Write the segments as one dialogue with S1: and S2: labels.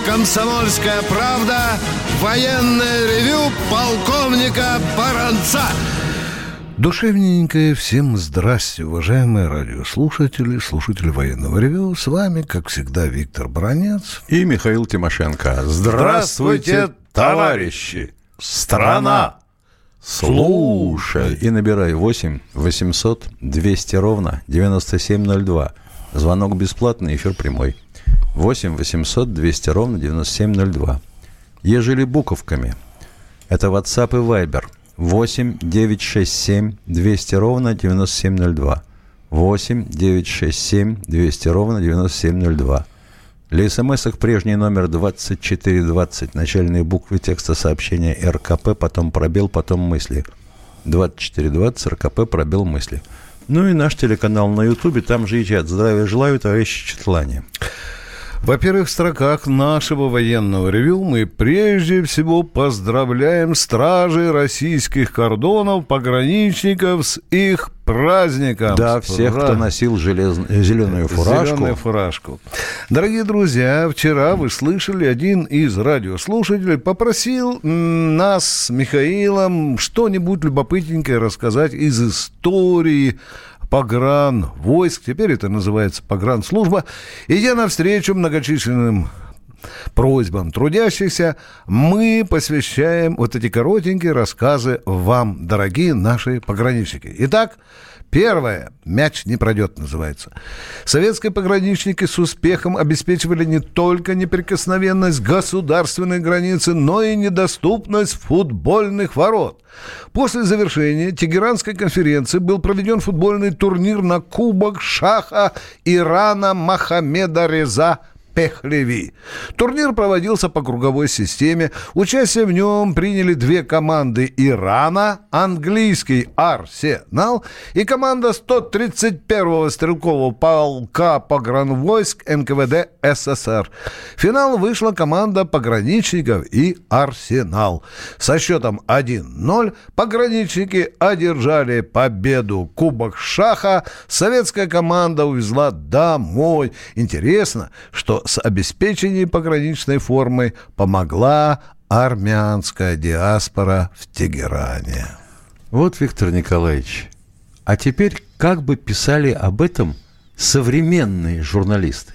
S1: «Комсомольская правда». Военное ревю полковника Баранца. Душевненькое всем здрасте, уважаемые радиослушатели, слушатели военного ревю. С вами, как всегда, Виктор Баранец
S2: и Михаил Тимошенко. Здравствуйте, товарищи! Страна! Слушай! И набирай 8 800 200 ровно 9702. Звонок бесплатный, эфир прямой. 8 800 200 ровно 9702. Ежели буковками, это WhatsApp и Viber. 8 967 200 ровно 9702. 8 967 200 ровно 9702. Для смс-ок прежний номер 2420. Начальные буквы текста сообщения РКП, потом пробел, потом мысли. 2420, РКП, пробел, мысли. Ну и наш телеканал на Ютубе, там же и чат. Здравия желаю, товарищи Четлане.
S1: Во-первых, в строках нашего военного ревю мы прежде всего поздравляем стражей российских кордонов, пограничников с их праздником.
S2: Да, всех, кто носил зеленую фуражку.
S1: Зеленую фуражку. Дорогие друзья, вчера вы слышали, один из радиослушателей попросил нас с Михаилом что-нибудь любопытненькое рассказать из истории погранвойск, теперь это называется погранслужба. Идя навстречу многочисленным просьбам трудящихся, мы посвящаем вот эти коротенькие рассказы вам, дорогие наши пограничники. Итак, первое. «Мяч не пройдет» называется. Советские пограничники с успехом обеспечивали не только неприкосновенность государственной границы, но и недоступность футбольных ворот. После завершения Тегеранской конференции был проведен футбольный турнир на Кубок Шаха Ирана Мохаммеда Реза Пехлеви. Турнир проводился по круговой системе. Участие в нем приняли две команды Ирана, английский «Арсенал» и команда 131-го стрелкового полка погранвойск НКВД СССР. В финал вышла команда пограничников и «Арсенал». Со счетом 1-0 пограничники одержали победу. Кубок Шаха советская команда увезла домой. Интересно, что с обеспечением пограничной формы помогла армянская диаспора в Тегеране.
S2: Вот, Виктор Николаевич, а теперь как бы писали об этом современные журналисты?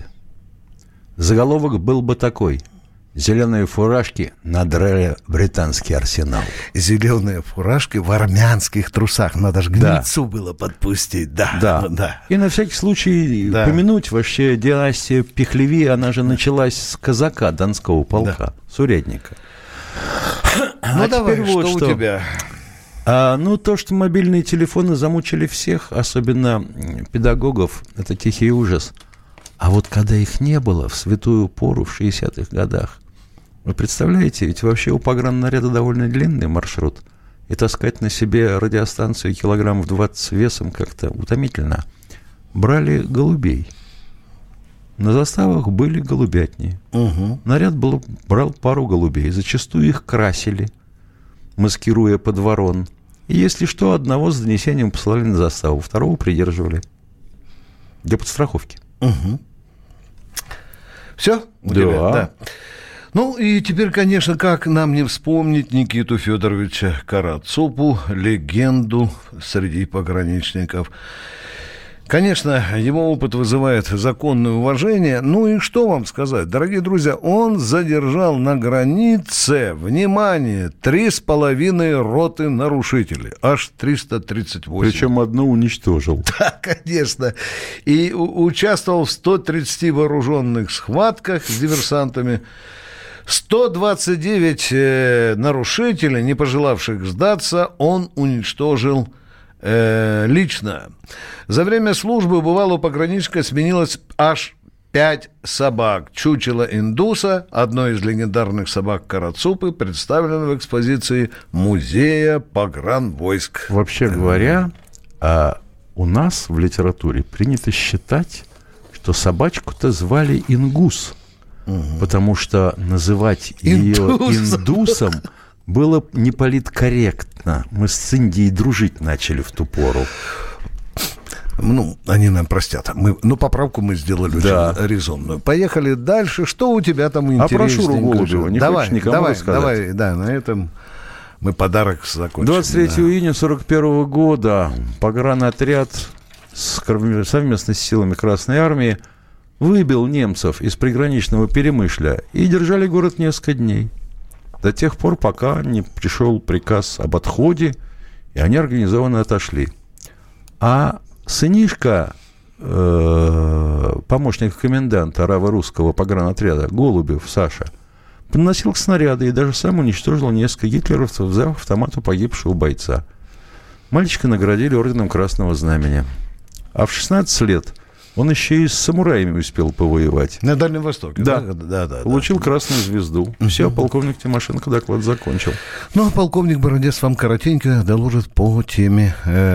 S2: Заголовок был бы такой: «Зеленые фуражки надрали британский арсенал».
S1: Зеленые фуражки в армянских трусах. Надо же гнильцу было подпустить. Да.
S2: И на всякий случай помянуть вообще династия Пехлеви, она же началась с казака Донского полка, с урядника.
S1: Ну, давай, вот что у тебя?
S2: То, что мобильные телефоны замучили всех, особенно педагогов, это тихий ужас. А вот когда их не было в святую пору в 60-х годах, вы представляете, ведь вообще у пограннаряда довольно длинный маршрут, и таскать на себе радиостанцию килограммов 20 весом как-то утомительно. Брали голубей. На заставах были голубятни. Угу. Наряд брал пару голубей. Зачастую их красили, маскируя под ворон. И если что, одного с донесением посылали на заставу, второго придерживали. Для подстраховки.
S1: Угу. Все? Да. Ну и теперь, конечно, как нам не вспомнить Никиту Федоровича Карацупу, легенду среди пограничников. Конечно, его опыт вызывает законное уважение. Ну и что вам сказать, дорогие друзья, он задержал на границе, внимание, 3,5 роты нарушителей, аж 338.
S2: Причем одну уничтожил.
S1: Да, конечно. И участвовал в 130 вооруженных схватках с диверсантами. 129 нарушителей, не пожелавших сдаться, он уничтожил лично. За время службы у бывалого пограничника сменилось аж 5 собак. Чучело индуса, одной из легендарных собак Карацупы, представлено в экспозиции Музея погранвойск.
S2: Вообще говоря, у нас в литературе принято считать, что собачку-то звали Ингус, потому что называть ее индусом было неполиткорректно. Мы с Индией дружить начали в ту пору.
S1: Они нам простят. Поправку мы сделали очень резонную. Поехали дальше. Что у тебя там интересненького?
S2: А про Шуру Голубева не хочешь никому рассказать?
S1: Давай, на этом мы подарок закончим.
S2: 23 июня 1941 года погранотряд совместно с силами Красной Армии выбил немцев из приграничного Перемышля и держали город несколько дней. До тех пор, пока не пришел приказ об отходе, и они организованно отошли. А сынишка помощника коменданта Раво-Русского погранотряда Голубев Саша подносил снаряды и даже сам уничтожил несколько гитлеровцев, взяв автомат у погибшего бойца. Мальчика наградили орденом Красного Знамени. А в 16 лет он еще и с самураями успел повоевать.
S1: На Дальнем Востоке?
S2: Да. Получил Красную Звезду. Все, полковник Тимошенко доклад закончил.
S1: Полковник Баранец вам коротенько доложит по теме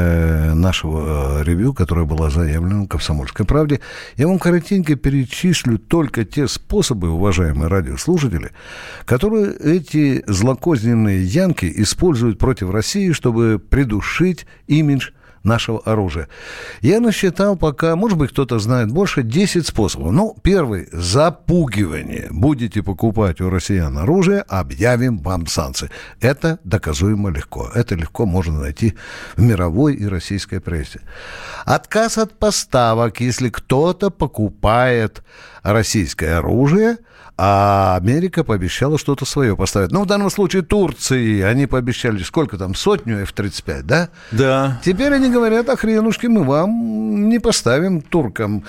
S1: нашего ревью, которая была заявлена в «Комсомольской правде». Я вам коротенько перечислю только те способы, уважаемые радиослушатели, которые эти злокозненные янки используют против России, чтобы придушить имидж нашего оружия. Я насчитал пока, может быть, кто-то знает больше, 10 способов. Первый – запугивание. Будете покупать у россиян оружие, объявим вам санкции. Это доказуемо легко. Это легко можно найти в мировой и российской прессе. Отказ от поставок, если кто-то покупает российское оружие, а Америка пообещала что-то свое поставить. В данном случае Турции они пообещали, сколько там, 100 F-35, да?
S2: Да.
S1: Теперь они говорят, хренушки, мы вам не поставим туркам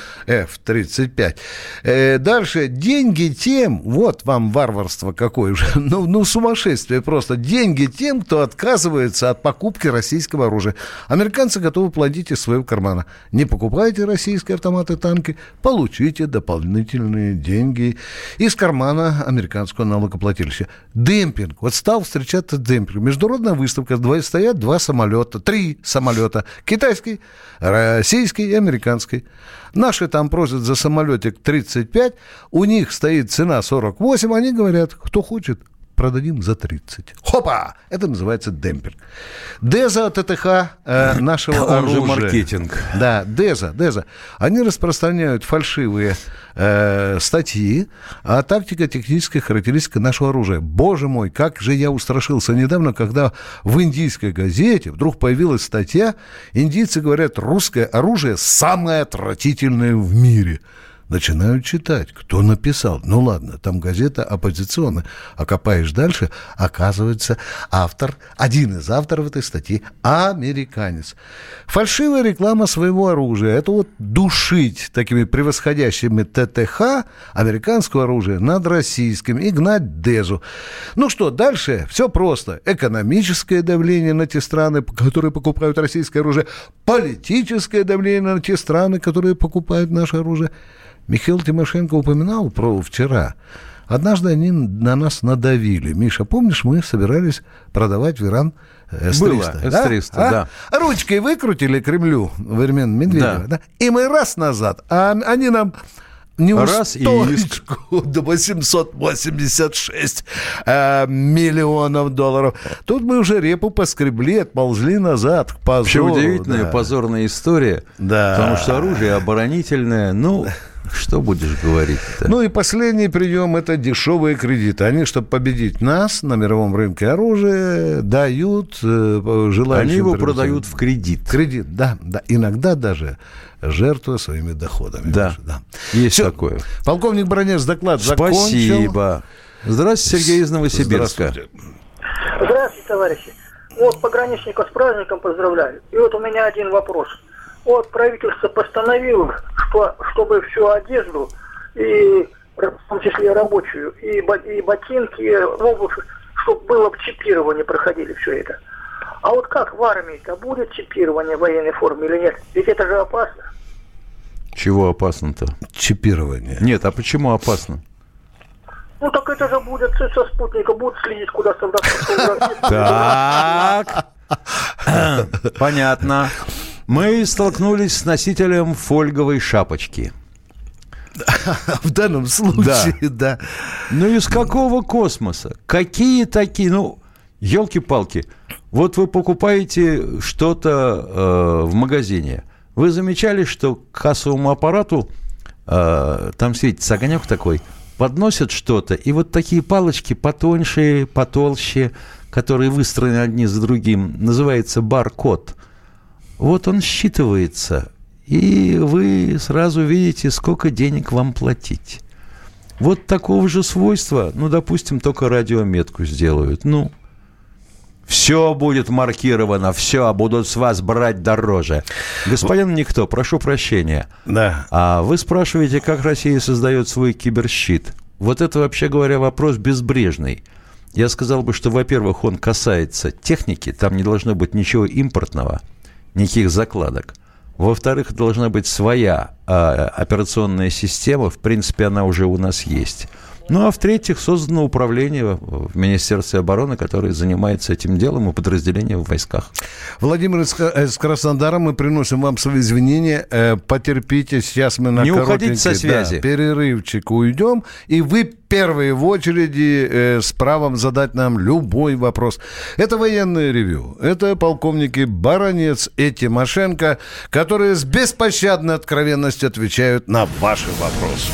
S1: F-35. Дальше, деньги тем, вот вам варварство какое уже, сумасшествие просто, деньги тем, кто отказывается от покупки российского оружия. Американцы готовы платить из своего кармана. Не покупайте российские автоматы, танки, получите дополнительные деньги из кармана американского налогоплательщика. Демпинг. Вот стал встречаться демпинг. Международная выставка. Стоят три самолета. Китайский, российский и американский. Наши там просят за самолетик 35. У них стоит цена 48. Они говорят, кто хочет, продадим за 30. Хопа! Это называется демпинг. Деза ТТХ нашего оружия.
S2: Он же маркетинг.
S1: Да, Деза. Они распространяют фальшивые статьи о тактико-технической характеристике нашего оружия. Боже мой, как же я устрашился недавно, когда в индийской газете вдруг появилась статья, индийцы говорят, русское оружие самое отвратительное в мире. Начинаю читать, кто написал. Ладно, там газета оппозиционная. А копаешь дальше, оказывается, один из авторов этой статьи американец. Фальшивая реклама своего оружия. Это вот душить такими превосходящими ТТХ американского оружия над российским и гнать Дезу. Дальше все просто. Экономическое давление на те страны, которые покупают российское оружие. Политическое давление на те страны, которые покупают наше оружие. Михаил Тимошенко упоминал вчера. Однажды они на нас надавили. Миша, помнишь, мы собирались продавать в Иран С-300?
S2: Было, С-300, да.
S1: Ручкой выкрутили Кремлю во времена Медведева. Да. И мы раз назад, а они нам неустойку до 886 миллионов долларов. Тут мы уже репу поскребли, отползли назад к позору.
S2: Вообще удивительная позорная история.
S1: Да.
S2: Потому что оружие оборонительное, что будешь говорить-то?
S1: И последний прием – это дешевые кредиты. Они, чтобы победить нас на мировом рынке оружия, дают желающим...
S2: Они его продают в кредит.
S1: Кредит, да. Иногда даже жертвуя своими доходами.
S2: Да, есть такое.
S1: Полковник Баранец доклад закончил.
S2: Спасибо. Здравствуйте, Сергей из Новосибирска.
S3: Здравствуйте, товарищи. Пограничников с праздником поздравляю. И у меня один вопрос. Правительство постановило, чтобы всю одежду, и в том числе рабочую, и ботинки, обувь, чтобы было чипирование, проходили все это. А как в армии-то будет чипирование в военной форме или нет? Ведь это же опасно.
S2: Чего опасно-то?
S1: Чипирование.
S2: Нет, а почему опасно?
S3: Так это же будет со спутника, будут следить, куда солдат.
S2: Так. Понятно. Мы столкнулись с носителем фольговой шапочки.
S1: В данном случае, да.
S2: Из какого космоса? Какие такие? Елки-палки. Вот вы покупаете что-то в магазине. Вы замечали, что к кассовому аппарату там светится огонек такой, подносят что-то, и вот такие палочки потоньше, потолще, которые выстроены одни за другим, называется бар-код. Вот он считывается, и вы сразу видите, сколько денег вам платить. Вот такого же свойства, допустим, только радиометку сделают. Все будет маркировано, все, будут с вас брать дороже. Господин Никто, прошу прощения.
S1: Да.
S2: А вы спрашиваете, как Россия создает свой киберщит? Вот это, вообще говоря, вопрос безбрежный. Я сказал бы, что, во-первых, он касается техники, там не должно быть ничего импортного, никаких закладок. Во-вторых, должна быть своя операционная система, в принципе, она уже у нас есть. А в-третьих, создано управление в Министерстве обороны, которое занимается этим делом, и подразделение в войсках.
S1: Владимир из Краснодара, мы приносим вам свои извинения. Потерпите, сейчас мы на
S2: уходите со связи.
S1: Перерывчик уйдем, и вы первые в очереди с правом задать нам любой вопрос. Это военное ревью. Это полковники Баранец и Тимошенко, которые с беспощадной откровенностью отвечают на ваши вопросы.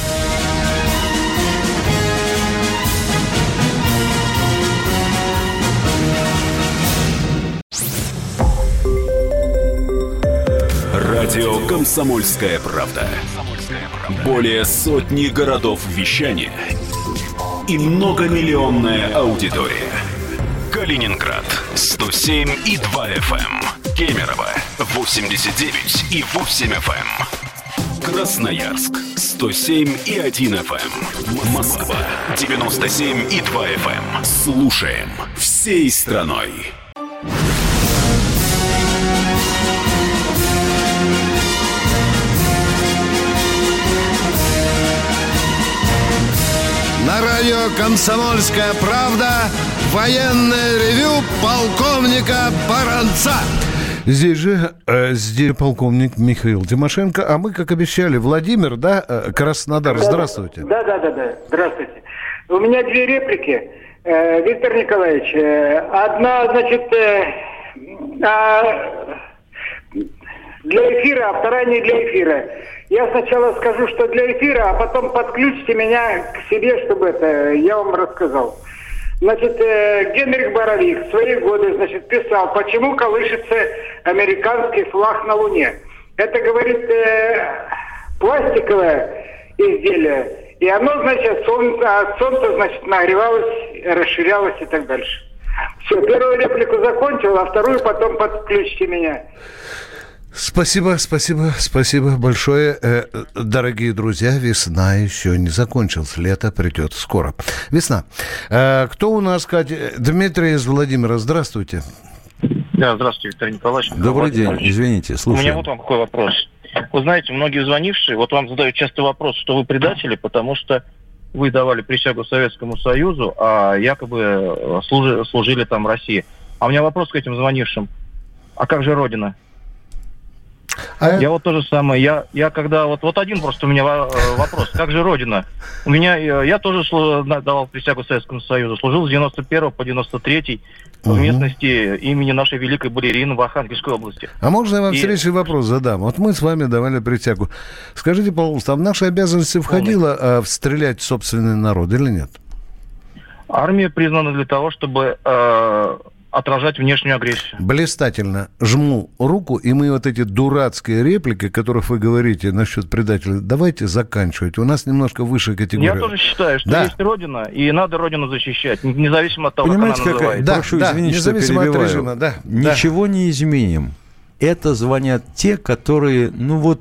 S4: Радио «Комсомольская правда». Более сотни городов вещания и многомиллионная аудитория. Калининград 107,2 FM, Кемерово 89,8 FM, Красноярск 107,1 FM, Москва 97,2 FM. Слушаем всей страной.
S1: На радио «Комсомольская правда» военное ревю полковника Баранца. Здесь полковник Михаил Тимошенко, а мы, как обещали, Владимир, Краснодар, здравствуйте.
S3: Да, здравствуйте. У меня две реплики, Виктор Николаевич. Одна, для эфира, а вторая не для эфира. Я сначала скажу, что для эфира, а потом подключите меня к себе, чтобы я вам рассказал. Генрих Боровик в свои годы, писал, почему колышется американский флаг на Луне. Это, говорит, пластиковое изделие, и оно, от солнца, нагревалось, расширялось и так дальше. Все, первую реплику закончил, а вторую потом подключите меня.
S1: Спасибо большое. Дорогие друзья, весна еще не закончилась, лето придет скоро. Весна. Кто у нас, Катя? Дмитрий из Владимира, здравствуйте.
S5: Да, здравствуйте, Виктор Николаевич.
S2: Добрый день, извините, слушаю.
S5: У меня вот вам какой вопрос. Вы знаете, многие звонившие, вам задают часто вопрос, что вы предатели, потому что вы давали присягу Советскому Союзу, а якобы служили там России. А у меня вопрос к этим звонившим. А как же Родина? Я вот то же самое. Я когда вот один просто у меня вопрос. Как же Родина? Я тоже давал присягу Советскому Союзу. Служил с 91 по 93 в местности имени нашей великой балерины в Архангельской области.
S1: А можно я вам встречный вопрос задам? Вот мы с вами давали присягу. Скажите, пожалуйста, а в наши обязанности входило стрелять в собственный народ или нет?
S5: Армия признана для того, чтобы отражать внешнюю агрессию.
S1: Блистательно. Жму руку, и мы вот эти дурацкие реплики, о которых вы говорите насчет предателей, давайте заканчивать. У нас немножко выше категория.
S5: Я тоже считаю, что есть Родина, и надо Родину защищать, независимо от того, как она называется.
S2: Прошу извинить, что перебиваю. От режима, Ничего не изменим. Это звонят те, которые,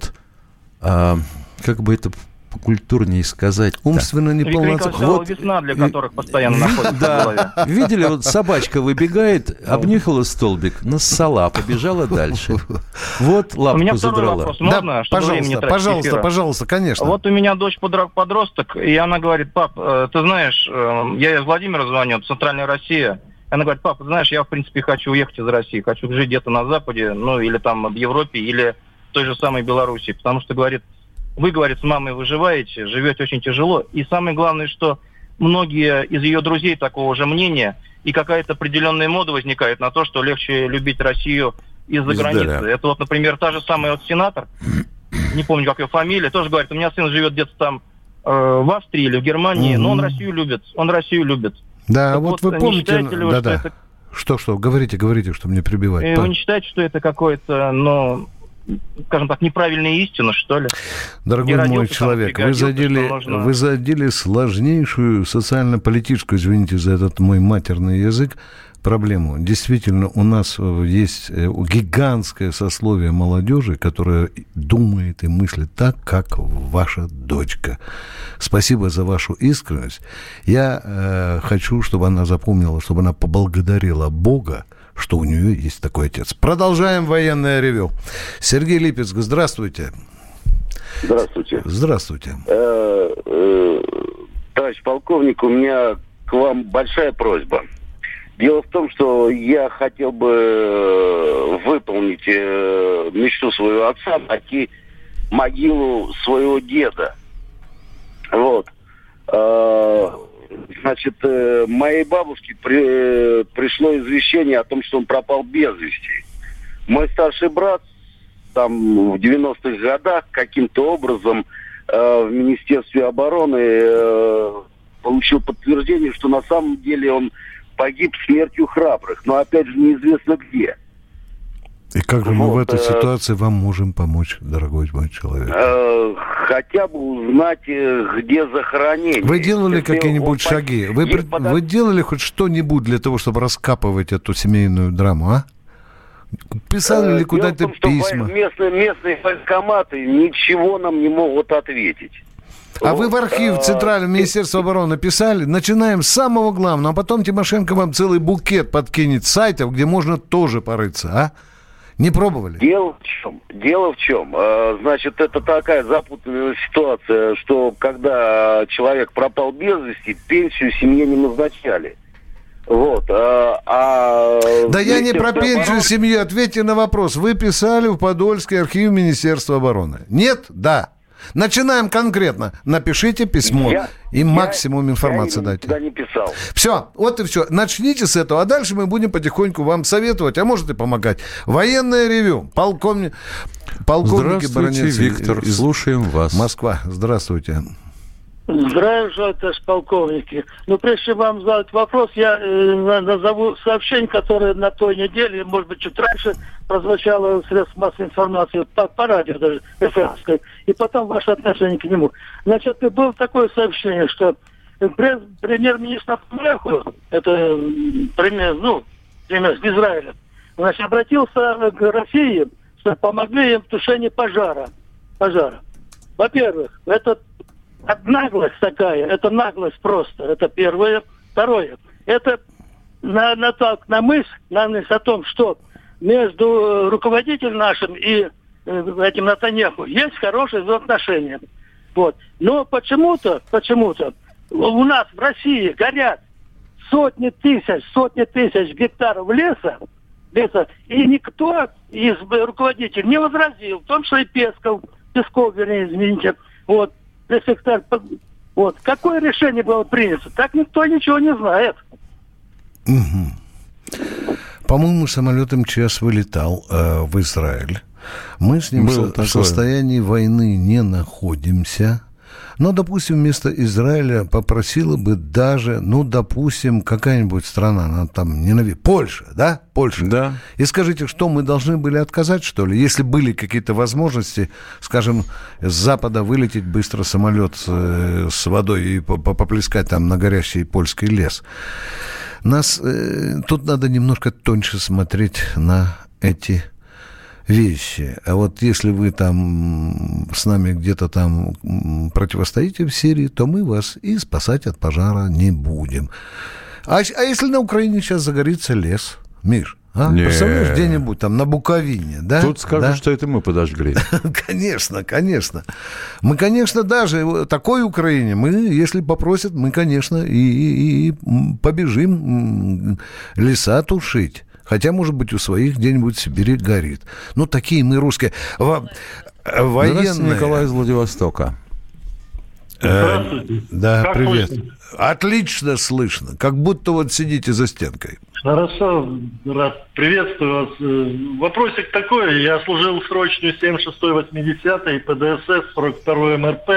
S2: как бы это культурнее сказать.
S1: Умственно неполноценны.
S5: Весна, для которых постоянно находится в голове.
S2: Видели, собачка выбегает, обнюхала столбик, нассала, побежала дальше. Вот лапку задрала.
S5: У меня второй вопрос. Можно?
S1: Пожалуйста, конечно.
S5: Вот у меня дочь подросток, и она говорит: пап, ты знаешь, я из Владимира звоню, Центральная Россия. Она говорит: пап, знаешь, я в принципе хочу уехать из России, хочу жить где-то на Западе, или там в Европе, или в той же самой Белоруссии, потому что, говорит, вы, говорит, с мамой выживаете, живете очень тяжело. И самое главное, что многие из ее друзей такого же мнения, и какая-то определенная мода возникает на то, что легче любить Россию из-за границы. Это вот, например, та же самая вот сенатор, не помню, как ее фамилия, тоже говорит, у меня сын живет где-то там в Австрии или в Германии, но он Россию любит.
S1: Да,
S5: так
S1: вот вы помните...
S5: Да.
S1: Что, говорите, что мне прибивать.
S5: Вы не считаете, что это какое-то, скажем так, неправильная истина, что ли?
S1: Дорогой мой человек, вы задели сложнейшую социально-политическую, извините за этот мой матерный язык, проблему. Действительно, у нас есть гигантское сословие молодежи, которое думает и мыслит так, как ваша дочка. Спасибо за вашу искренность. Я хочу, чтобы она запомнила, чтобы она поблагодарила Бога, что у нее есть такой отец. Продолжаем военное ревю. Сергей Липецк, здравствуйте.
S6: Здравствуйте. Товарищ полковник, у меня к вам большая просьба. Дело в том, что я хотел бы выполнить мечту своего отца, найти могилу своего деда. Вот. Значит, моей бабушке пришло извещение о том, что он пропал без вести. Мой старший брат там в 90-х годах каким-то образом в Министерстве обороны получил подтверждение, что на самом деле он погиб смертью храбрых, но опять же неизвестно где.
S1: И как же мы в этой ситуации вам можем помочь, дорогой мой человек?
S6: Хотя бы узнать, где захоронение.
S1: Вы делали какие-нибудь шаги? Вы делали хоть что-нибудь для того, чтобы раскапывать эту семейную драму, а? Писали ли куда-то письма?
S6: Местные военкоматы ничего нам не могут ответить.
S1: А вы в архив Центрального Министерства обороны писали? Начинаем с самого главного, а потом Тимошенко вам целый букет подкинет сайтов, где можно тоже порыться, а? Не пробовали?
S6: Дело в чем? Значит, это такая запутанная ситуация, что когда человек пропал без вести, пенсию семье не назначали. Вот.
S1: Да я не про пенсию семьи. Ответьте на вопрос. Вы писали в Подольский архив Министерства обороны? Нет? Да. Начинаем конкретно. Напишите письмо и максимум информации дайте.
S6: Я не писал.
S1: Все, вот и все. Начните с этого, а дальше мы будем потихоньку вам советовать, а может и помогать. Военное ревю. Полковник
S2: Здравствуйте, Виктор. Слушаем вас.
S1: Москва. Здравствуйте.
S3: Здравия, товарищ полковники. Но прежде чем вам задать вопрос, я назову сообщение, которое на той неделе, может быть, чуть раньше прозвучало в средствах массовой информации, по радио даже, ФМской, и потом ваше отношение к нему. Значит, было такое сообщение, что премьер-министр Нетаньяху, это премьер из Израиля, значит, обратился к России, что помогли им в тушении пожара. Во-первых, это наглость такая, это наглость просто, это первое. Второе, это на мысль о том, что между руководителем нашим и этим Нетаньяху есть хорошие взаимоотношения. Вот. Но почему-то у нас в России горят сотни тысяч гектаров леса, и никто из руководителей не возразил, в том числе и Песков, извините, вот. Вот. Какое решение было принято? Так никто ничего не знает.
S1: Угу. По-моему, самолет МЧС вылетал в Израиль. Мы с ним в состоянии войны не находимся. Но, допустим, вместо Израиля попросила бы даже, допустим, какая-нибудь страна, она там ненавидит. Польша, да? Польша.
S2: Да.
S1: И скажите, что мы должны были отказать, что ли? Если были какие-то возможности, скажем, с запада вылететь быстро самолет с водой и поплескать там на горящий польский лес. Тут надо немножко тоньше смотреть на эти вещи. А вот если вы там с нами где-то там противостоите в Сирии, то мы вас и спасать от пожара не будем. А если на Украине сейчас загорится лес, Миш, представляешь, где-нибудь там на Буковине, да?
S2: Тут скажут, что это мы подожгли.
S1: Конечно. Мы, конечно, даже такой Украине, если попросят, мы, конечно, и побежим леса тушить. Хотя, может быть, у своих где-нибудь в Сибири горит. Такие мы русские.
S2: Здравствуйте, Николай из Владивостока.
S7: Здравствуйте.
S1: Да,
S7: как
S1: привет.
S7: слышно?
S1: Отлично слышно. Как будто вот сидите за стенкой.
S7: Хорошо, рад приветствую вас. Вопросик такой. Я служил срочную 76-80 ПДСС, 42 МРП,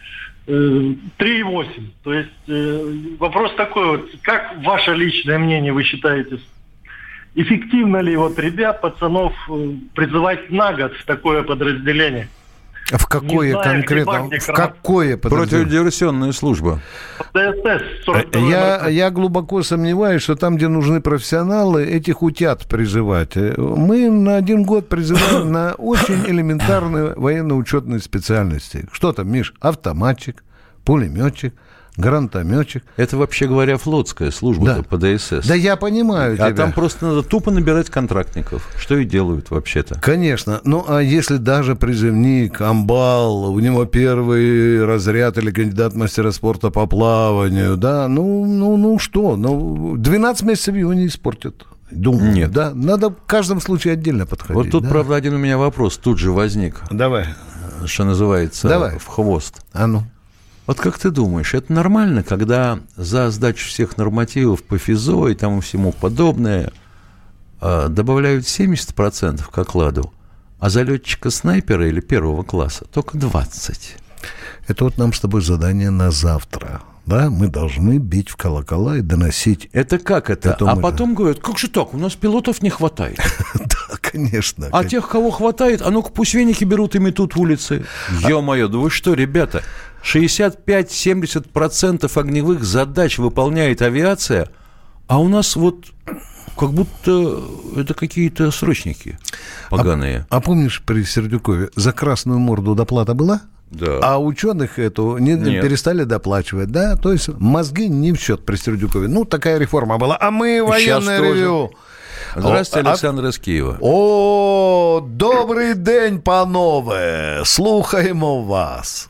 S7: 3,8. То есть вопрос такой вот. Как ваше личное мнение вы считаете, эффективно ли вот ребят, пацанов призывать на год в такое подразделение?
S1: В какое конкретно? В какое подразделение?
S2: Противодиверсионная служба.
S7: ПДСС, 42
S1: Я глубоко сомневаюсь, что там, где нужны профессионалы, этих утят призывать. Мы на 1 год призываем на очень элементарные военно-учетные специальности. Что там, Миш? Автоматчик, пулеметчик, гранатометчик.
S2: Это, вообще говоря, флотская служба,
S1: Да.
S2: ПДСС.
S1: Да я понимаю тебя.
S2: А там просто надо тупо набирать контрактников. Что и делают вообще-то.
S1: Конечно. Ну, а если даже призывник, амбал, у него первый разряд или кандидат мастера спорта по плаванию, да, ну что? 12 месяцев его не испортят. Думаю,
S2: Нет.
S1: Да? Надо в каждом случае отдельно подходить.
S2: Вот тут,
S1: да?
S2: правда, один у меня вопрос тут же возник,
S1: Давай.
S2: что называется,
S1: Давай.
S2: в хвост.
S1: А ну.
S2: Вот как ты думаешь, это нормально, когда за сдачу всех нормативов по ФИЗО и тому всему подобное добавляют 70% к окладу, а за летчика-снайпера или 1 класса только 20%?
S1: Это вот нам с тобой задание на завтра. Да, мы должны бить в колокола и доносить.
S2: Это как это?
S1: Это
S2: А
S1: мы-
S2: потом говорят, как же так, у нас пилотов не хватает.
S1: Да, конечно.
S2: А тех, кого хватает, а ну-ка пусть веники берут и метут в улицы. Ё-моё, да вы что, ребята, 65-70% огневых задач выполняет авиация, а у нас вот как будто это какие-то срочники поганые.
S1: А помнишь при Сердюкове за красную морду доплата была?
S2: Да.
S1: А ученых эту
S2: Нет.
S1: перестали доплачивать, да? То есть мозги не в счет при Сердюкове. Ну, такая реформа была. А мы
S2: Сейчас
S1: военное
S2: тоже.
S1: ревью.
S2: Здравствуйте, Александр из Киева.
S1: О, добрий день, панове. Слухаємо вас.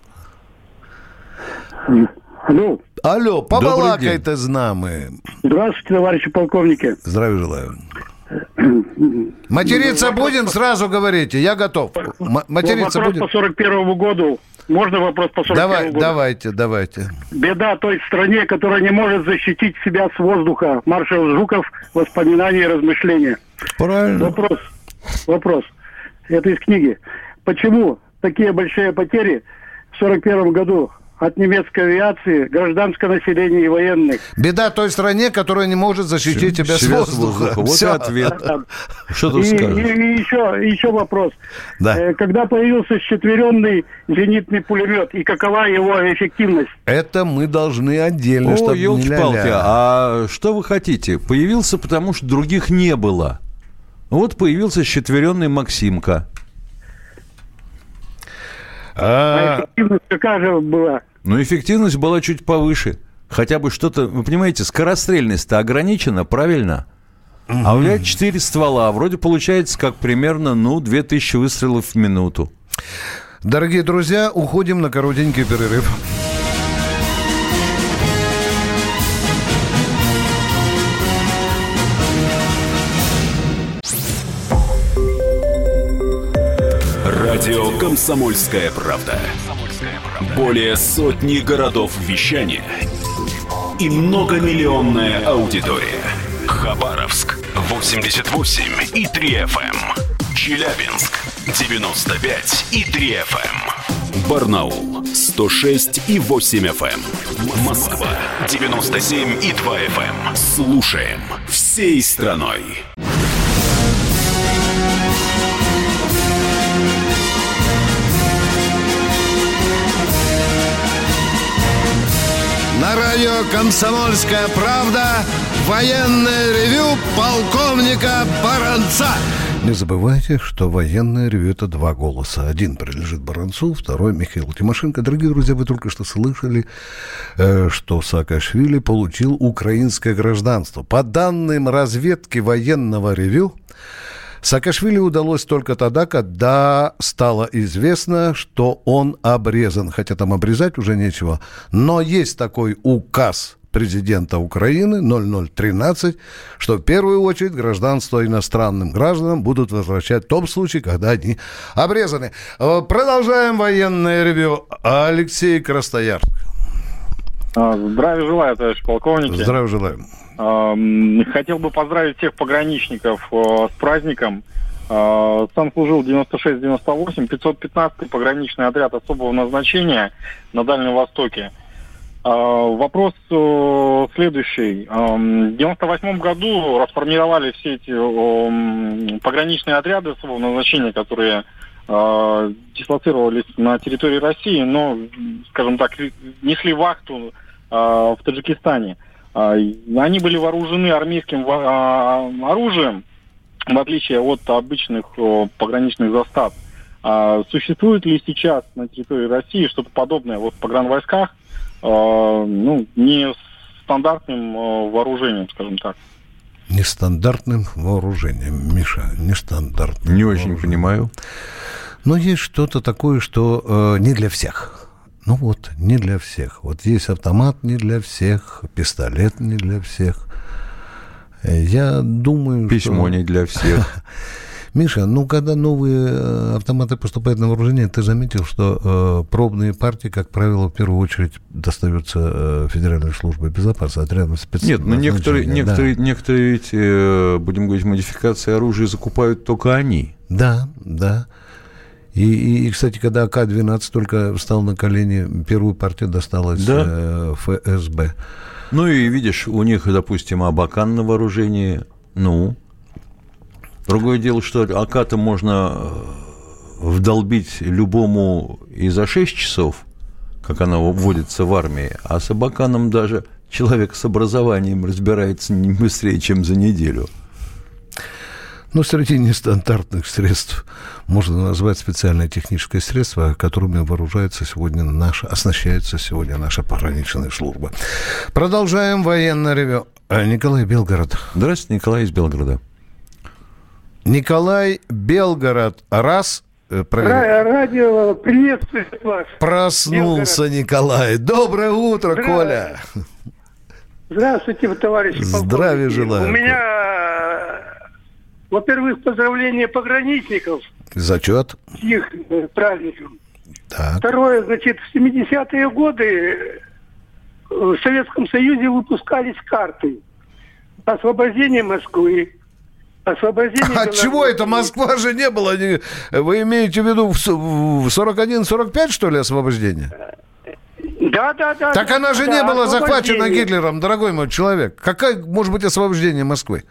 S3: Алло,
S1: Алло, побалакайте з нами.
S3: здравствуйте, товарищи полковники.
S1: Здравия желаю. Материться будем, сразу говорите. Я готов. Материться
S3: Вопрос
S1: будем?
S3: по 41 году. Можно вопрос по 41 году?
S1: Давайте.
S3: Беда той стране, которая не может защитить себя с воздуха. Маршал Жуков. Воспоминания и размышления.
S1: Правильно.
S3: Вопрос. Это из книги. Почему такие большие потери в 41 году от немецкой авиации, гражданского населения и военных?
S1: Беда той стране, которая не может защитить себя с воздуха.
S2: Вот и
S1: Всё.
S2: ответ. Что тут
S3: И
S2: скажешь?
S3: еще вопрос.
S1: Да.
S3: Когда появился счетверенный зенитный пулемет, и какова его эффективность?
S1: Это мы должны отдельно,
S2: О,
S1: чтобы не
S2: елки-палки,
S1: ля-ля.
S2: а что вы хотите? Появился, потому что других не было. Вот появился счетверенный Максимка.
S3: А эффективность какая же была?
S2: Но эффективность была чуть повыше. Хотя бы что-то, вы понимаете, скорострельность-то ограничена, правильно? А у меня 4 ствола. Вроде получается как примерно, 2000 выстрелов в минуту.
S1: Дорогие друзья, уходим на коротенький перерыв.
S4: Радио «Комсомольская правда». Более сотни городов вещания и многомиллионная аудитория. Хабаровск 88,3 FM. Челябинск 95,3 FM. Барнаул 106,8 FM. Москва 97,2 FM. Слушаем всей страной.
S1: На радио «Комсомольская правда» военное ревю полковника Баранца. Не забывайте, что военное ревю — это 2 голоса. Один принадлежит Баранцу, второй — Михаилу Тимошенко. Дорогие друзья, вы только что слышали, что Саакашвили получил украинское гражданство. По данным разведки военного ревю, Саакашвили удалось только тогда, когда стало известно, что он обрезан. Хотя там обрезать уже нечего. Но есть такой указ президента Украины 0013, что в первую очередь гражданство иностранным гражданам будут возвращать в том случае, когда они обрезаны. Продолжаем военное ревью. Алексей Красноярск.
S8: Здравия желаю, товарищ полковник.
S1: Здравия желаю.
S8: Хотел бы поздравить всех пограничников с праздником. Сам служил 96-98, 515-й пограничный отряд особого назначения на Дальнем Востоке. Вопрос следующий. В 98 году расформировали все эти пограничные отряды особого назначения, которые дислоцировались на территории России, но, скажем так, несли вахту в Таджикистане. Они были вооружены армейским оружием, в отличие от обычных пограничных застав. Существует ли сейчас на территории России что-то подобное в погранвойсках, не стандартным вооружением, скажем так?
S1: Нестандартным вооружением, Миша, нестандартным.
S2: Не очень понимаю.
S1: Но есть что-то такое, что не для всех. Ну вот, не для всех. Вот есть автомат не для всех, пистолет не для всех. Я думаю,
S2: письмо не для всех.
S1: Миша, когда новые автоматы поступают на вооружение, ты заметил, что пробные партии, как правило, в первую очередь достаются Федеральной службе безопасности, отрядам спецназначения.
S2: Нет, некоторые ведь, будем говорить, модификации оружия закупают только они.
S1: Да. И, кстати, когда АК-12 только встал на колени, первую партию досталась ФСБ.
S2: Ну и видишь, у них, допустим, Абакан на вооружении, Другое дело, что АК-то можно вдолбить любому и за 6 часов, как она вводится в армии, а с Абаканом даже человек с образованием разбирается не быстрее, чем за неделю.
S1: Среди нестандартных средств можно назвать специальное техническое средство, которыми оснащается сегодня наша пограничная служба. Продолжаем военное ревью. Николай, Белгород.
S2: Здравствуйте, Николай из Белгорода.
S1: Николай, Белгород. Раз.
S9: Радио приветствует вас.
S1: Проснулся Белгород. Николай. Доброе утро, Коля.
S9: Здравствуйте, товарищи полковники.
S1: Здравия желаю.
S9: У меня, во-первых, поздравления пограничников.
S1: Зачет.
S9: С их праздником.
S1: Так.
S9: Второе, в 70-е годы в Советском Союзе выпускались карты. Освобождение Москвы.
S1: От чего это? Москва же не было. Вы имеете в виду в 41-45, что ли, освобождение?
S9: Да.
S1: Так она же не была захвачена Гитлером, дорогой мой человек. Какое может быть освобождение Москвы?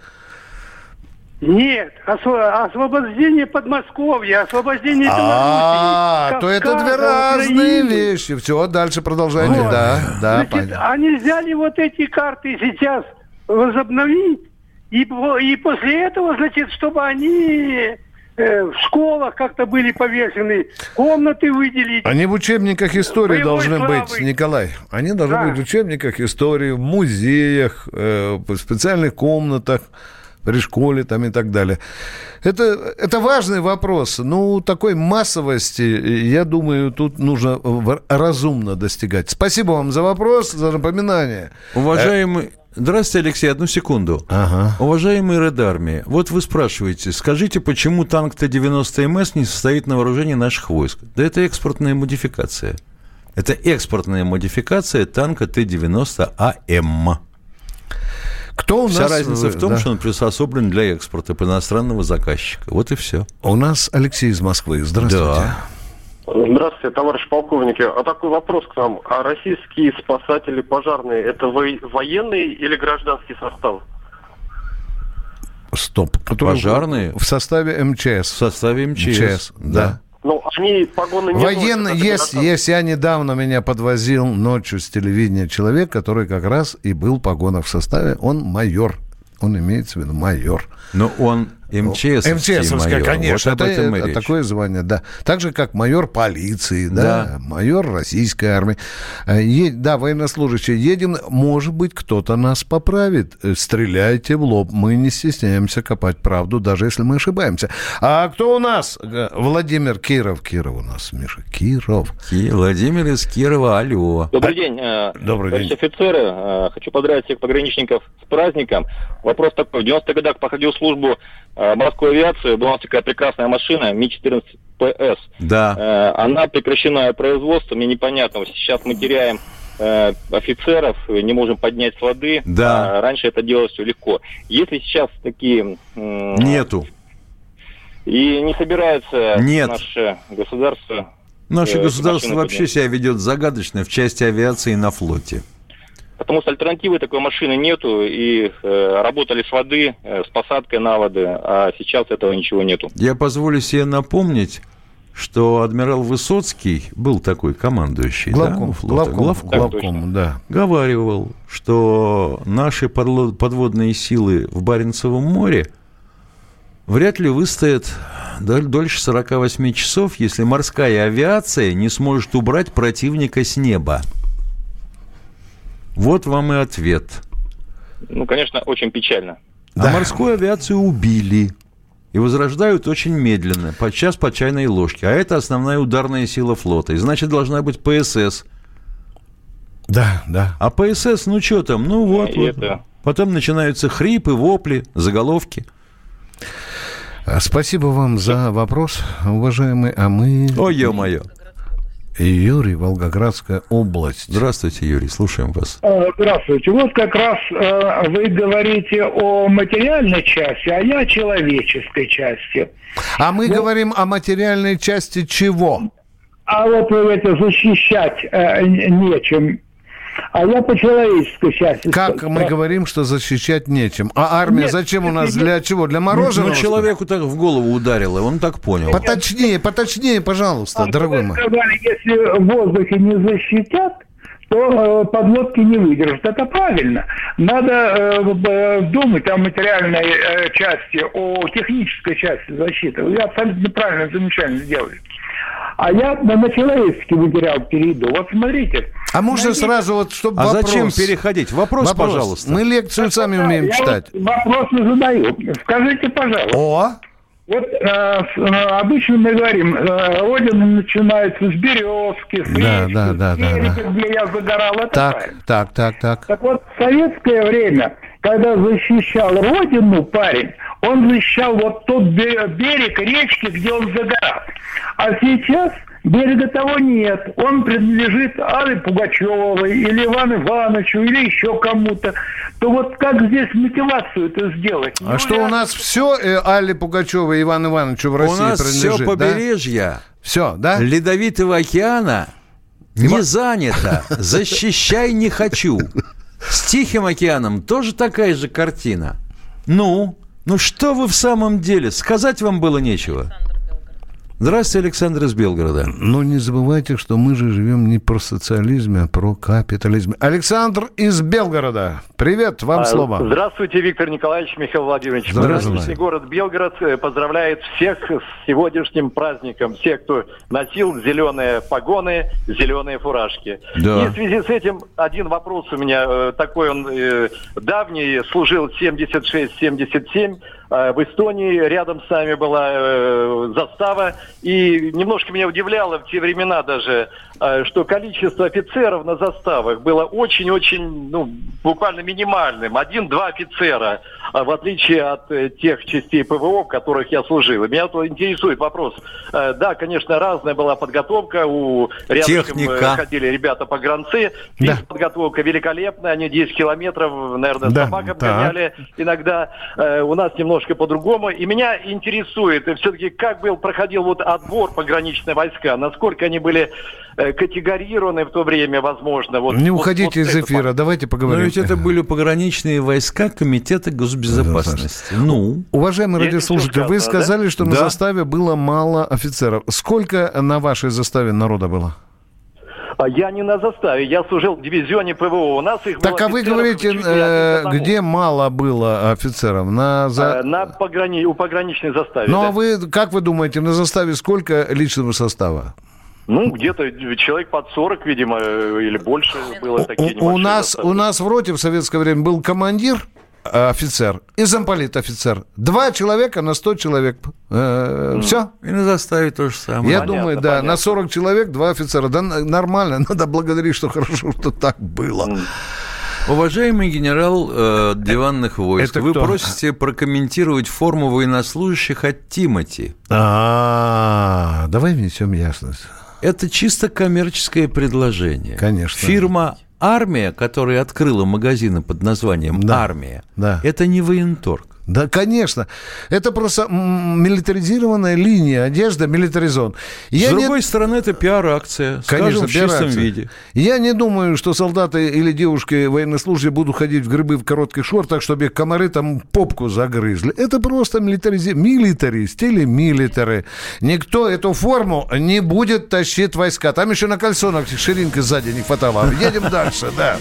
S9: Нет, освобождение Подмосковья, освобождение Белоруссии.
S1: То это две разные вещи. Все, дальше продолжайте. Вот. Да, понятно.
S9: Они взяли вот эти карты сейчас возобновить. И после этого, чтобы они в школах как-то были повешены, комнаты выделить.
S1: Они в учебниках истории должны быть, Николай. Они должны быть в учебниках истории, в музеях, в специальных комнатах, при школе там и так далее. Это важный вопрос. Такой массовости, я думаю, тут нужно разумно достигать. Спасибо вам за вопрос, за напоминание.
S2: Уважаемый... Здравствуйте, Алексей, одну секунду.
S1: Ага.
S2: Уважаемые Редарми, вот вы спрашиваете, скажите, почему танк Т-90 МС не состоит на вооружении наших войск? Да это экспортная модификация. Это экспортная модификация танка Т-90 АМ. Вся разница в том, что он приспособлен для экспорта по иностранного заказчика. Вот и все.
S1: У нас Алексей из Москвы. Здравствуйте.
S2: Да.
S10: Здравствуйте, товарищ полковники. Такой вопрос к вам. А российские спасатели пожарные – это военный или гражданский состав?
S1: Стоп.
S2: Пожарные?
S1: В составе МЧС.
S2: В составе МЧС,
S1: да.
S10: Они погоны не
S1: военные есть. Я недавно меня подвозил ночью с телевидения человек, который как раз и был в погонах в составе. Он майор. Он имеется в виду майор.
S2: Но он МЧСовский,
S1: конечно.
S2: Вот
S1: это такое звание, да. Так же, как майор полиции, да, майор российской армии. Да, военнослужащие, едем, может быть, кто-то нас поправит. Стреляйте в лоб, мы не стесняемся копать правду, даже если мы ошибаемся. А кто у нас? Владимир Киров. Киров у нас, Миша. Киров.
S2: Владимир из Кирова, алло.
S11: Добрый день.
S1: Добрый день.
S11: Офицеры, хочу поздравить всех пограничников с праздником. Вопрос такой. В 90-х годах проходил службу морской авиации, была у нас такая прекрасная машина Ми-14 ПС.
S2: Да.
S11: Она прекращена производством, мне непонятно. Сейчас мы теряем офицеров, не можем поднять с воды.
S2: Да.
S11: Раньше это делалось все легко. Если сейчас такие...
S2: Нету.
S11: И не собирается наше государство...
S2: Наше государство вообще себя ведет загадочно в части авиации и на флоте.
S11: Потому что альтернативы такой машины нету, и работали с воды, с посадкой на воды, а сейчас этого ничего нету.
S2: Я позволю себе напомнить, что адмирал Высоцкий был такой командующий,
S1: главком, да.
S2: Говаривал, что наши подводные силы в Баренцевом море вряд ли выстоят дольше 48 часов, если морская авиация не сможет убрать противника с неба. Вот вам и ответ.
S11: Ну, конечно, очень печально.
S2: А морскую авиацию убили. И возрождают очень медленно, подчас по чайной ложке. А это основная ударная сила флота. И значит, должна быть ПСС.
S1: Да.
S2: А ПСС, ну что там? Ну вот. Потом начинаются хрипы, вопли, заголовки.
S1: Спасибо вам за вопрос, уважаемый. А мы...
S2: Ой, ё-моё.
S1: Юрий, Волгоградская область.
S2: Здравствуйте, Юрий, слушаем вас.
S12: Здравствуйте. Вот как раз вы говорите о материальной части, а я о человеческой части.
S1: А мы говорим о материальной части чего?
S12: А вот вы это защищать нечем. А я по человеческой части.
S1: Как мы говорим, что защищать нечем? А армия зачем у нас? Для чего? Для мороженого?
S2: Ну, человеку так в голову ударило, он так понял.
S1: Поточнее, пожалуйста, дорогой мой.
S12: Если в воздухе не защитят, то подлодки не выдержат. Это правильно. Надо думать о материальной части, о технической части защиты. Вы абсолютно правильно, замечательно делаете. А я на человеческий материал перейду. Вот смотрите.
S1: А можно сразу вот, чтобы
S2: вопрос... зачем переходить? Вопрос, пожалуйста.
S1: Мы лекцию сами умеем читать.
S12: Вопросы задаю. Скажите, пожалуйста. Вот обычно мы говорим, Родина начинается с Березки, с Речки, где я загорал.
S1: Так.
S12: Так вот, в советское время, когда защищал Родину парень, он защищал вот тот берег речки, где он загорал. А сейчас берега того нет. Он принадлежит Алле Пугачевой или Ивану Ивановичу или еще кому-то. То вот как здесь мотивацию это сделать?
S1: А что у нас все Алле Пугачевой и Ивану Ивановичу в России принадлежит?
S2: У нас все побережье
S1: все, да?
S2: Ледовитого океана не занято. Защищай не хочу. С Тихим океаном тоже такая же картина. Ну что вы в самом деле? Сказать вам было нечего. Здравствуйте, Александр из Белгорода.
S1: Но не забывайте, что мы же живем не про социализм, а про капитализм. Александр из Белгорода. Привет, вам слово.
S13: Здравствуйте, Виктор Николаевич, Михаил Владимирович.
S1: Здравствуйте.
S13: Город Белгород поздравляет всех с сегодняшним праздником. Всех, кто носил зеленые погоны, зеленые фуражки.
S2: Да.
S13: И в связи с этим один вопрос у меня. Такой он давний, служил 76-77. В Эстонии рядом с нами была застава. И немножко меня удивляло в те времена даже, что количество офицеров на заставах было очень-очень, буквально минимальным. 1-2 офицера, в отличие от тех частей ПВО, в которых я служил. Меня вот интересует вопрос. Да, конечно, разная была подготовка. Рядом ходили ребята-погранцы. Подготовка великолепная. Они 10 километров, наверное, собакам гоняли. Иногда у нас немножко по-другому. И меня интересует все-таки, как проходил отбор пограничной войска, насколько они были категорированы в то время, возможно.
S1: Не уходите из эфира, давайте поговорим.
S2: Но ведь это были пограничные войска Комитета госбезопасности.
S1: Уважаемый радиослушатель, вы сказали, что на заставе было мало офицеров. Сколько на вашей заставе народа было?
S13: Я не на заставе, я служил в дивизионе ПВО. У нас их
S1: так,
S13: было
S1: а вы говорите, где мало было офицеров?
S13: У пограничной заставе.
S1: Ну,
S13: да.
S1: а вы, как вы думаете, на заставе сколько личного состава?
S13: Ну, где-то человек под 40, видимо, или больше было такие
S1: у нас в роте в советское время был командир, офицер, и замполит офицер. 2 человека на 100 человек. Все.
S2: И на заставе то же самое.
S1: Я думаю, да, понятно. На 40 человек 2 офицера. Да, нормально, надо благодарить, что хорошо, что так было.
S2: Уважаемый генерал диванных войск, вы просите прокомментировать форму военнослужащих от Тимати.
S1: Давай внесем ясность.
S2: Это чисто коммерческое предложение.
S1: Конечно.
S2: Фирма «Армия», которая открыла магазины под названием «Армия», это не военторг.
S1: Да, конечно. Это просто милитаризированная линия одежды, милитаризован.
S2: С другой стороны, это пиар-акция, скажем, в чистом виде.
S1: Я не думаю, что солдаты или девушки военнослужащие будут ходить в грибы в коротких шортах, чтобы их комары там попку загрызли. Это просто милитарист или милитары. Никто эту форму не будет тащить войска. Там еще на кальсонах ширинки сзади не хватало. Едем дальше, да.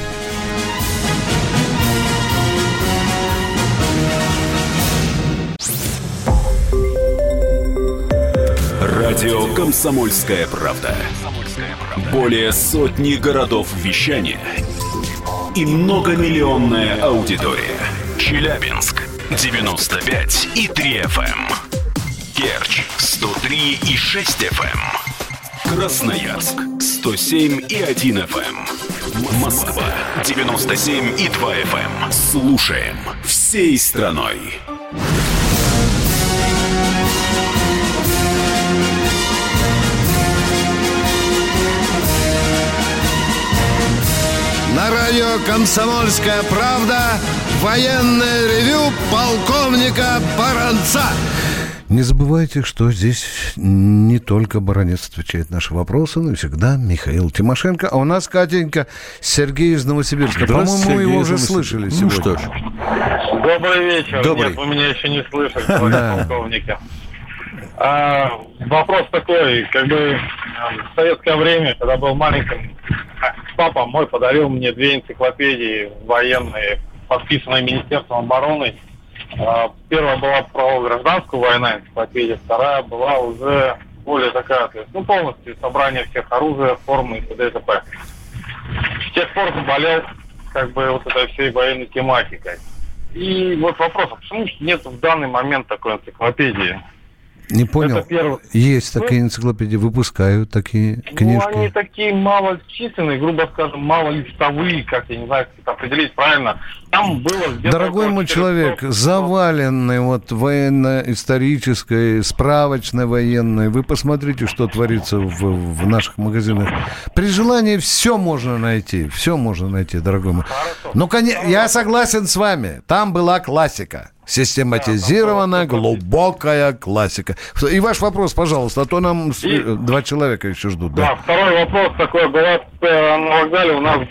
S4: Радио «Комсомольская правда». Более сотни городов вещания и многомиллионная аудитория. Челябинск 95,3 FM. Керчь 103,6 FM. Красноярск 107,1 FM. Москва 97,2 FM. Слушаем всей страной.
S1: На радио «Комсомольская правда» военное ревю полковника Баранца. Не забывайте, что здесь не только Баранец отвечает на наши вопросы, но и всегда Михаил Тимошенко. А у нас, Катенька, Сергей из Новосибирска. По-моему, его уже слышали сегодня.
S8: Ну что ж. Добрый вечер.
S1: Добрый.
S8: Нет, вы меня еще не слышали, товарищ полковника. Вопрос такой, как бы в советское время, когда был маленьким, папа мой подарил мне 2 энциклопедии военные, подписанные Министерством обороны. Первая была про гражданскую войну, энциклопедия, вторая была уже более такая, то есть, полностью собрание всех оружия, формы и т.д. и т.п. С тех пор заболел как бы вот этой всей военной тематикой. И вот вопрос, а почему нет в данный момент такой энциклопедии?
S1: Не понял. Есть такие энциклопедии, выпускают такие книжки.
S8: Ну, они такие малочисленные, грубо скажем, малолистовые, как я не знаю, как это определить правильно. Там было где-то...
S1: Дорогой мой человек, заваленный вот военно-исторической, справочной военной. Вы посмотрите, что творится в наших магазинах. При желании все можно найти, дорогой мой. Ну, конечно, я согласен с вами. Там была классика. Систематизированная, глубокая классика. И ваш вопрос, пожалуйста, а то нам 2 человека еще ждут.
S8: Да, второй вопрос такой. Была на вокзале у нас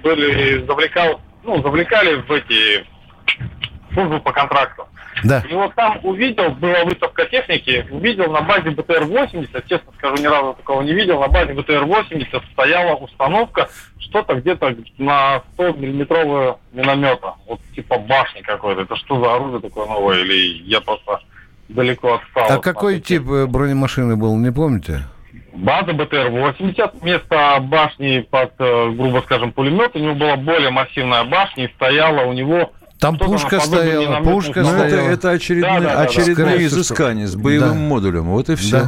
S8: завлекали в эти службы по контракту.
S1: Да.
S8: И вот там была выставка техники, увидел на базе БТР-80, честно скажу, ни разу такого не видел, на базе БТР-80 стояла установка, что-то где-то на 100-миллиметрового миномета, вот типа башни какой-то. Это что за оружие такое новое, или я просто далеко отстал?
S1: А какой тип бронемашины был, не помните?
S8: База БТР-80, вместо башни под, грубо скажем, пулемет, у него была более массивная башня, и стояла у него...
S1: Там пушка стояла, стояла.
S2: Это очередное изыскание с боевым модулем, вот и все.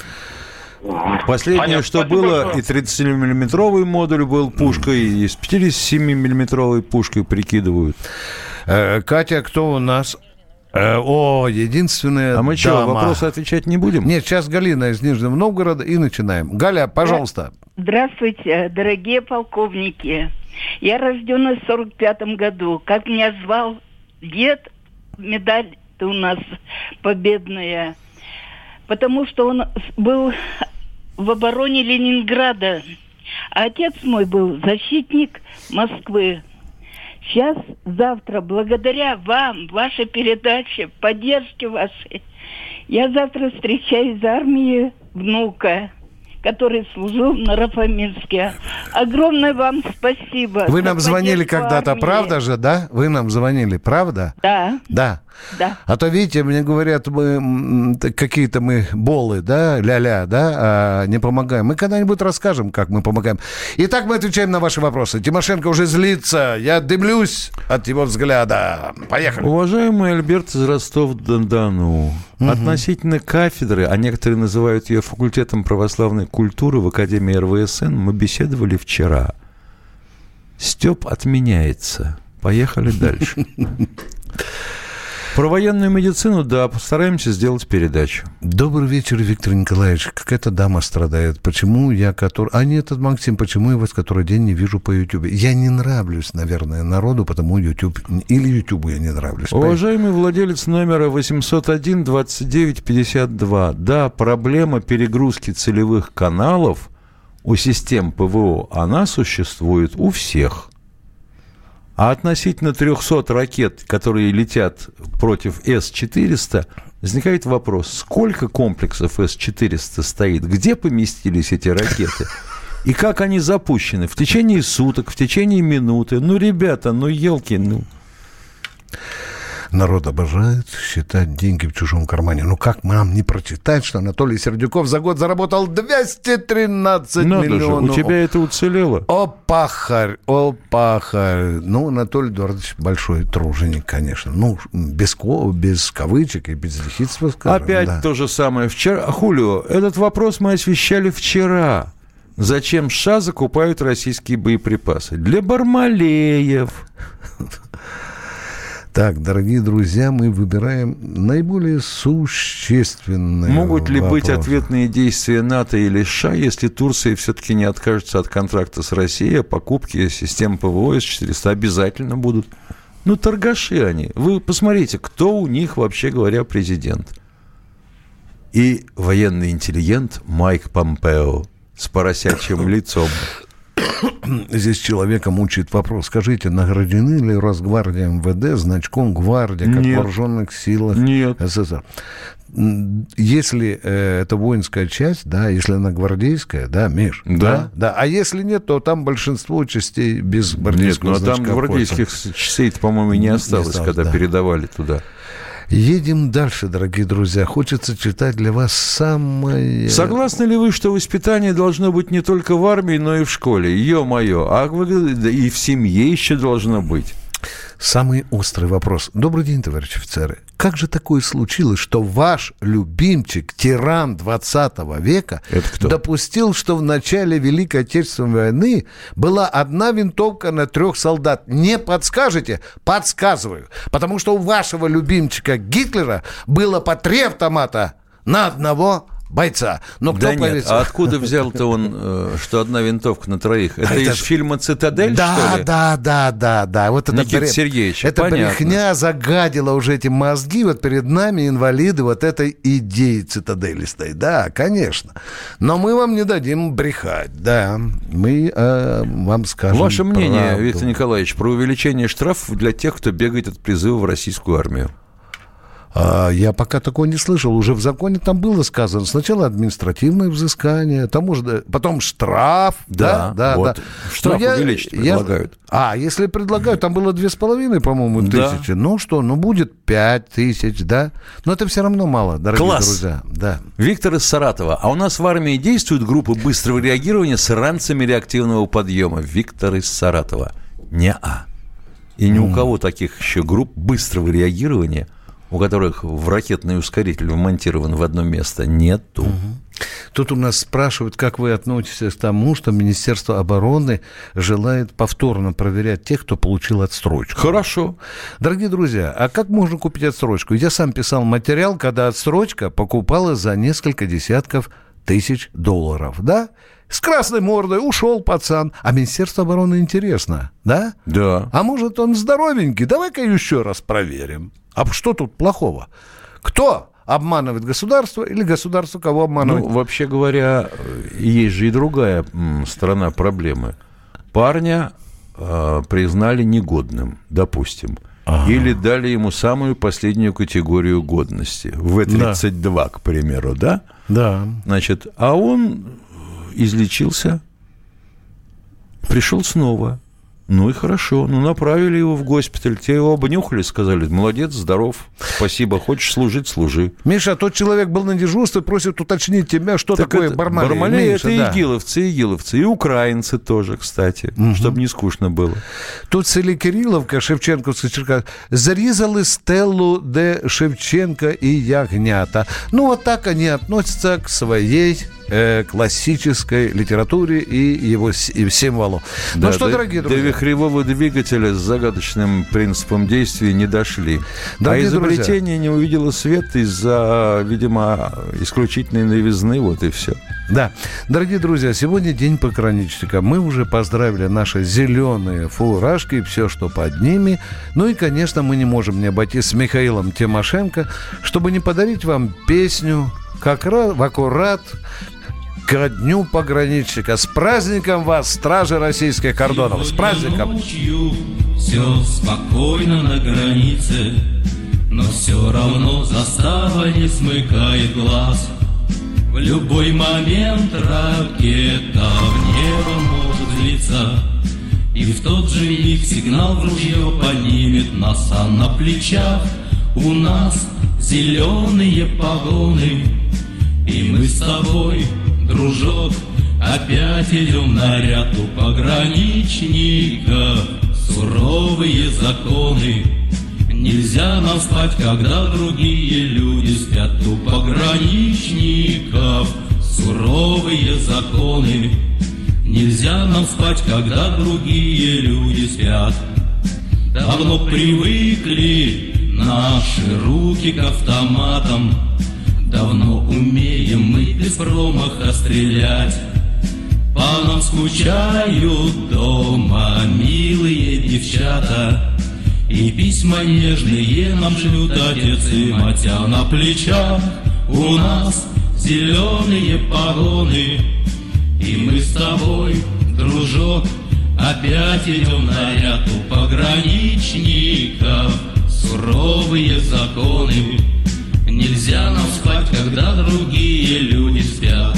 S2: Да. Последнее, что было, и 30-миллиметровый модуль был пушкой, и с 57-миллиметровой пушкой прикидывают.
S1: Катя, кто у нас? Единственная
S2: А мы что, вопросы отвечать не будем?
S1: Нет, сейчас Галина из Нижнего Новгорода, и начинаем. Галя, пожалуйста.
S14: Здравствуйте, дорогие полковники. Я рождена в 45-м году. Как меня звал дед, медаль-то у нас победная, потому что он был в обороне Ленинграда. А отец мой был защитник Москвы. Сейчас, завтра, благодаря вам, вашей передаче, поддержке вашей, я завтра встречаю из армии внука. который служил на Рафаминске. Огромное вам спасибо.
S1: Вы нам звонили когда-то, правда же, да? Вы нам звонили, правда?
S14: Да.
S1: Да.
S14: Да.
S1: А то, видите, мне говорят, мы какие-то мы болы, да, ля-ля, да, не помогаем. Мы когда-нибудь расскажем, как мы помогаем. Итак, мы отвечаем на ваши вопросы. Тимошенко уже злится, я дымлюсь от его взгляда. Поехали.
S2: Уважаемый Альберт из Ростова-на-Дону, относительно кафедры, а некоторые называют ее факультетом православной культуры в Академии РВСН, мы беседовали вчера. Стёб отменяется. Поехали дальше. Про военную медицину, да, постараемся сделать передачу.
S1: Добрый вечер, Виктор Николаевич. Какая-то дама страдает. Почему я, который... А нет, Максим, почему я вас который день не вижу по Ютубе? Я не нравлюсь, наверное, народу, потому Ютуб... Или Ютубу я не нравлюсь.
S2: Уважаемый владелец номера 801-29-52. Да, проблема перегрузки целевых каналов у систем ПВО, она существует у всех. А относительно 300 ракет, которые летят против С-400, возникает вопрос, сколько комплексов С-400 стоит, где поместились эти ракеты и как они запущены, в течение суток, в течение минуты. Ну, ребята, ну, елки, ну...
S1: Народ обожает считать деньги в чужом кармане. Ну, как нам не прочитать, что Анатолий Сердюков за год заработал 213 миллионов?
S2: У тебя это уцелело?
S1: О, пахарь, о, пахарь. Ну, Анатолий Эдуардович большой труженик, конечно. Ну, без кавычек и без ехидства скажем.
S2: Опять да. То же самое. Вчера, Хулио, этот вопрос мы освещали вчера. Зачем США закупают российские боеприпасы? Для Бармалеев.
S1: Так, дорогие друзья, мы выбираем наиболее существенные
S2: Могут ли
S1: вопросы.
S2: быть ответные действия НАТО или США, если Турция все-таки не откажется от контракта с Россией о покупке систем ПВО С-400? Обязательно будут. Ну, торгаши они. Вы посмотрите, кто у них, вообще говоря, президент. И военный интеллигент Майк Помпео с поросячьим лицом.
S1: Здесь человека мучает вопрос. Скажите, награждены ли Росгвардия МВД значком «Гвардия», как в вооруженных силах СССР? Если это воинская часть, да, если она гвардейская, да, Миш?
S2: Да.
S1: Да. А если нет, то там большинство частей без гвардейского значка.
S2: Нет, но там гвардейских частей, по-моему, не осталось, когда передавали туда.
S1: Едем дальше, дорогие друзья. Хочется читать для вас самое...
S2: Согласны ли вы, что воспитание должно быть не только в армии, но и в школе? Ё-моё, а и в семье еще должно быть?
S1: Самый острый вопрос. Добрый день, товарищи офицеры. Как же такое случилось, что ваш любимчик, тиран 20 века, допустил, что в начале Великой Отечественной войны была одна винтовка на 3 солдат? Не подскажете? Подсказываю. Потому что у вашего любимчика Гитлера было по 3 автомата на одного бойца. Но кто
S2: да нет, а откуда взял-то он, что одна винтовка на 3? Это из фильма «Цитадель»,
S1: да,
S2: что ли?
S1: Да. Вот это
S2: Никита Сергеевич,
S1: это
S2: понятно.
S1: брехня загадила уже эти мозги. Вот перед нами инвалиды вот этой идеи цитаделистой. Да, конечно. Но мы вам не дадим брехать. Да, мы вам скажем
S2: Ваше мнение,
S1: правду.
S2: Виктор Николаевич, про увеличение штрафов для тех, кто бегает от призыва в российскую армию?
S1: Я пока такого не слышал. Уже в законе там было сказано. Сначала административное взыскание, потом штраф. Да.
S2: Вот. Штраф увеличить предлагают.
S1: Если предлагают, там было 2,5, по-моему, тысячи. Ну что, будет 5 тысяч, да? Но это все равно мало, дорогие друзья. Да.
S2: Виктор из Саратова. А у нас в армии действуют группы быстрого реагирования с ранцами реактивного подъема. Виктор из Саратова. Не-а. И ни у кого таких еще групп быстрого реагирования, у которых в ракетный ускоритель вмонтирован в одно место, нету.
S1: Тут у нас спрашивают, как вы относитесь к тому, что Министерство обороны желает повторно проверять тех, кто получил отсрочку.
S2: Хорошо.
S1: Дорогие друзья, а как можно купить отсрочку? Я сам писал материал, когда отсрочка покупалась за несколько десятков тысяч долларов, да? С красной мордой ушел пацан. А Министерство обороны интересно, да?
S2: Да.
S1: А может, он здоровенький? Давай-ка еще раз проверим. А что тут плохого? Кто обманывает государство или государство кого обманывает?
S2: Вообще говоря, есть же и другая сторона проблемы. Парня признали негодным, допустим. Или дали ему самую последнюю категорию годности. В-32, к примеру, да?
S1: Да.
S2: Значит, а он излечился, пришел снова. Ну и хорошо, направили его в госпиталь, те его обнюхали, сказали: молодец, здоров, спасибо, хочешь служить, служи.
S1: Миша, тот человек был на дежурстве, просит уточнить тебя, что так такое Бармалей.
S2: Бармалей — это игиловцы, и украинцы тоже, кстати, чтобы не скучно было.
S1: Тут в селе Кириловка, Шевченковская Черкас, зарезали стелу де Шевченко и ягнята. Ну, вот так они относятся к своей классической литературе и его символу.
S2: Да,
S1: ну что, дорогие друзья.
S2: До вихревого двигателя с загадочным принципом действия не дошли.
S1: Дорогие
S2: изобретение не увидело свет из-за, видимо, исключительной новизны, вот и все.
S1: Да. Дорогие друзья, сегодня день пограничника. Мы уже поздравили наши зеленые фуражки и все, что под ними. Ну и, конечно, мы не можем не обойтись с Михаилом Тимошенко, чтобы не подарить вам песню как раз в аккурат ко дню пограничника. С праздником вас, стражи российских кордонов! С праздником!
S15: Все спокойно на границе, но все равно застава не смыкает глаз. В любой момент ракета в небо может взлиться, и в тот же миг сигнал в ружье поднимет нас, а на плечах у нас зеленые погоны. И мы с тобой, дружок, опять идем на ряд у пограничников. Суровые законы. Нельзя нам спать, когда другие люди спят. У пограничников суровые законы. Нельзя нам спать, когда другие люди спят. Давно привыкли наши руки к автоматам. Давно умеем мы без промаха стрелять. По нам скучают дома милые девчата, и письма нежные нам шлют отец и мать. А на плечах у нас зеленые погоны. И мы с тобой, дружок, опять идем на ряд у пограничников. Суровые законы. Нельзя нам спать, когда другие люди спят.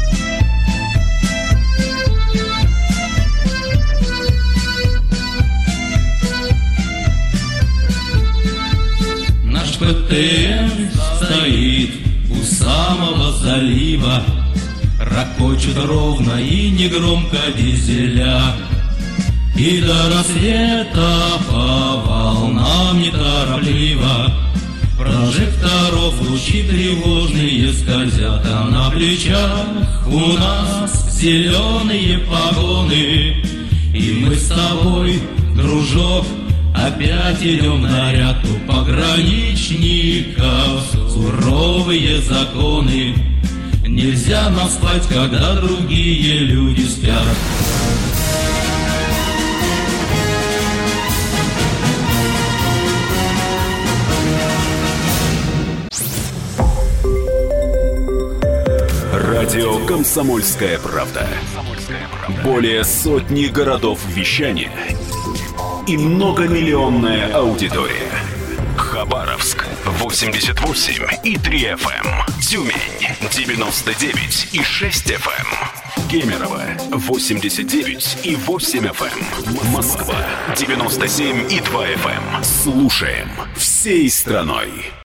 S15: Наш ПТМ стоит у самого залива, ракочет ровно и негромко дизеля. И до рассвета по волнам неторопливо прожекторов лучи тревожные скользят, а на плечах у нас зеленые погоны. И мы с тобой, дружок, опять идем на ряд у пограничников. Суровые законы. Нельзя нам спать, когда другие люди спят.
S4: Радио «Комсомольская правда». Более сотни городов вещания и многомиллионная аудитория. Хабаровск 88,3 FM, Тюмень 99,6 FM, Кемерово 89,8 FM, Москва 97,2 FM. Слушаем всей страной.